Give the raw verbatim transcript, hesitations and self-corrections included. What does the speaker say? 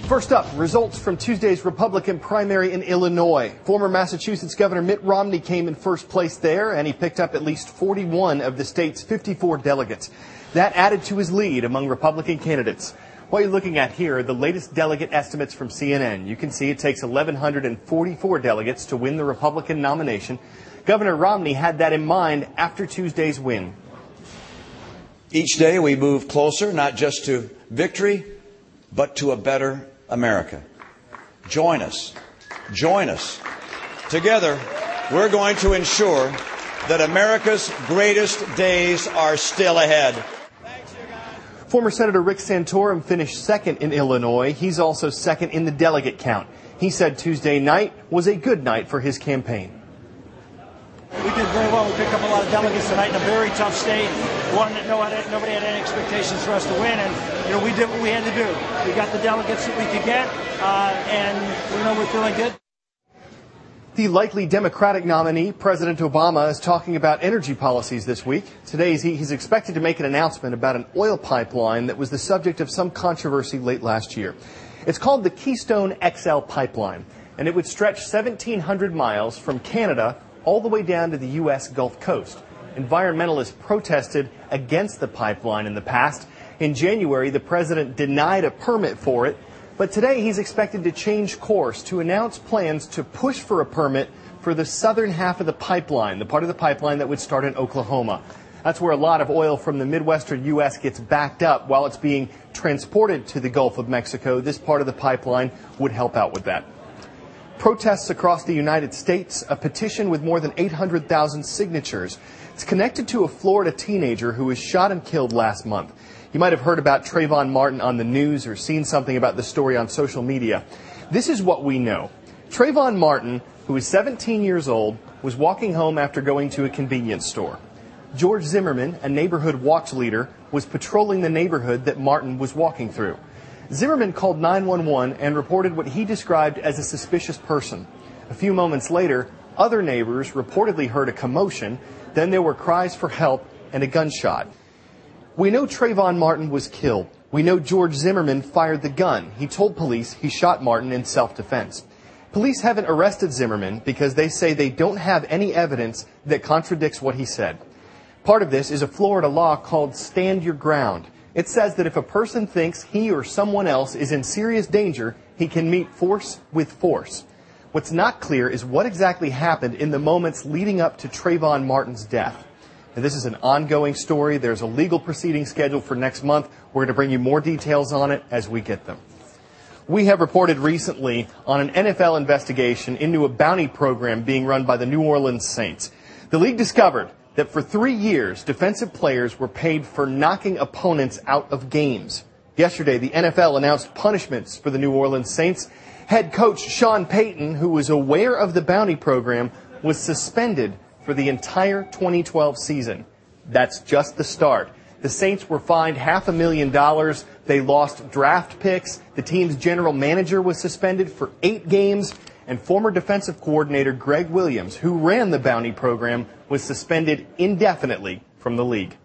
First up, results from Tuesday's Republican primary in Illinois. Former Massachusetts Governor Mitt Romney came in first place there, and he picked up at least forty-one of the state's fifty-four delegates. That added to his lead among Republican candidates. What you're looking at here are the latest delegate estimates from C N N. You can see it takes eleven forty-four delegates to win the Republican nomination. Governor Romney had that in mind after Tuesday's win. Each day we move closer, not just to victory, but to a better America. Join us. Join us. Together, we're going to ensure that America's greatest days are still ahead. Former Senator Rick Santorum finished second in Illinois. He's also second in the delegate count. He said Tuesday night was a good night for his campaign. We did very well. We picked up a lot of delegates tonight in a very tough state. One that nobody had any expectations for us to win, and you know we did what we had to do. We got the delegates that we could get, uh, and you know we're feeling good. The likely Democratic nominee, President Obama, is talking about energy policies this week. Today, he's expected to make an announcement about an oil pipeline that was the subject of some controversy late last year. It's called the Keystone X L pipeline, and it would stretch seventeen hundred miles from Canada all the way down to the U S Gulf Coast. Environmentalists protested against the pipeline in the past. In January, the president denied a permit for it, but today he's expected to change course to announce plans to push for a permit for the southern half of the pipeline, the part of the pipeline that would start in Oklahoma. That's where a lot of oil from the Midwestern U S gets backed up while it's being transported to the Gulf of Mexico. This part of the pipeline would help out with that. Protests across the United States, a petition with more than eight hundred thousand signatures. It's connected to a Florida teenager who was shot and killed last month. You might have heard about Trayvon Martin on the news or seen something about the story on social media. This is what we know. Trayvon Martin, who is seventeen years old, was walking home after going to a convenience store. George Zimmerman, a neighborhood watch leader, was patrolling the neighborhood that Martin was walking through. Zimmerman called nine one one and reported what he described as a suspicious person. A few moments later, other neighbors reportedly heard a commotion. Then there were cries for help and a gunshot. We know Trayvon Martin was killed. We know George Zimmerman fired the gun. He told police he shot Martin in self-defense. Police haven't arrested Zimmerman because they say they don't have any evidence that contradicts what he said. Part of this is a Florida law called Stand Your Ground. It says that if a person thinks he or someone else is in serious danger, he can meet force with force. What's not clear is what exactly happened in the moments leading up to Trayvon Martin's death. Now, this is an ongoing story. There's a legal proceeding scheduled for next month. We're going to bring you more details on it as we get them. We have reported recently on an N F L investigation into a bounty program being run by the New Orleans Saints. The league discovered that for three years, defensive players were paid for knocking opponents out of games. Yesterday, the N F L announced punishments for the New Orleans Saints. Head coach Sean Payton, who was aware of the bounty program, was suspended for the entire twenty twelve season. That's just the start. The Saints were fined half a million dollars. They lost draft picks. The team's general manager was suspended for eight games. And former defensive coordinator Greg Williams, who ran the bounty program, was suspended indefinitely from the league.